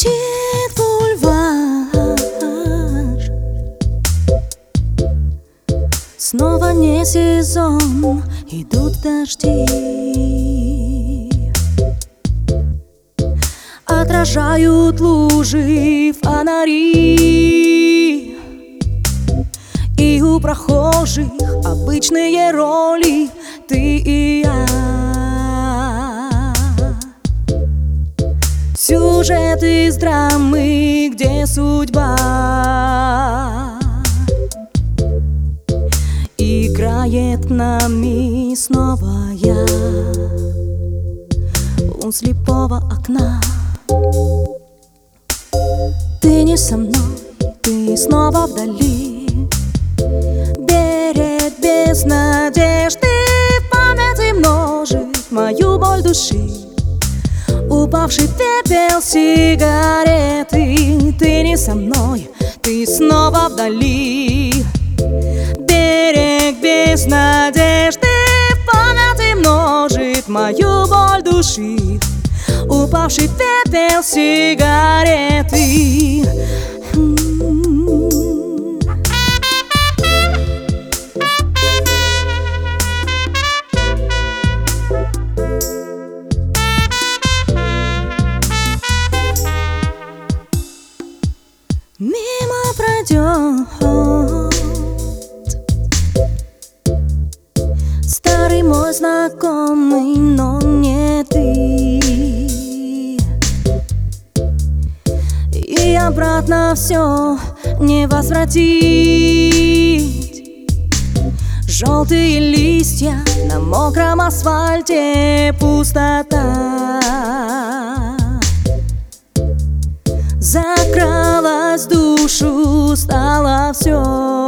Летит бульвар, снова не сезон, идут дожди, отражают лужи фонари, и у прохожих обычные роли ты и я. Сюжет из драмы, где судьба играет нами снова я у слепого окна. Ты не со мной, ты снова вдали. Берег без надежды в памяти множит мою боль души. Упавший пепел сигареты. Ты не со мной, ты снова вдали. Берег без надежды в памяти множит мою боль души. Упавший пепел сигареты. Мимо пройдет старый мой знакомый, но не ты. И обратно все не возвратить. Желтые листья на мокром асфальте, пустота. Закралась в душу, стало все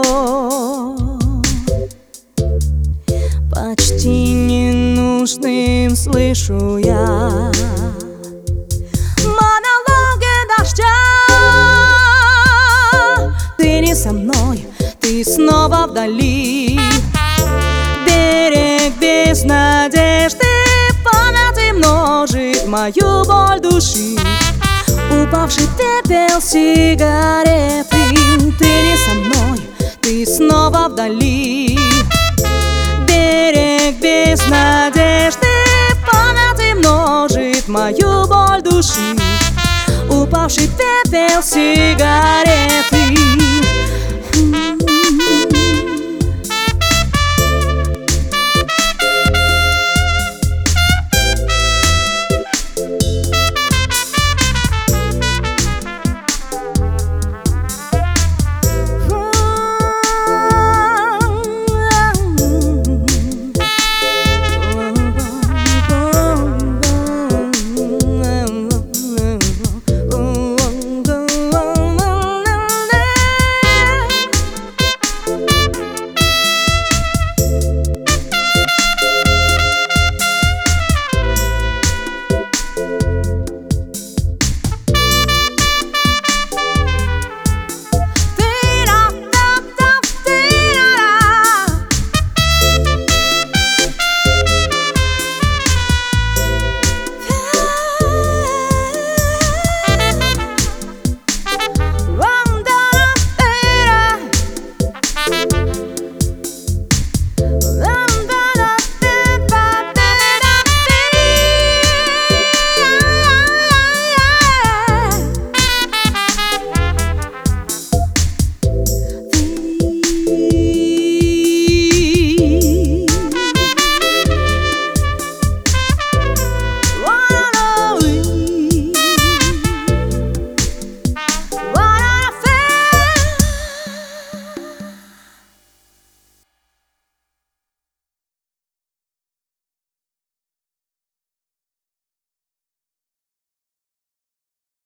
почти ненужным, слышу я монологи дождя. Ты не со мной, ты снова вдали. Берег без надежды в памяти множит мою боль души. Упавший пепел сигареты. Ты не со мной, ты снова вдали. Берег без надежды в памяти множит мою боль души. Упавший пепел сигареты.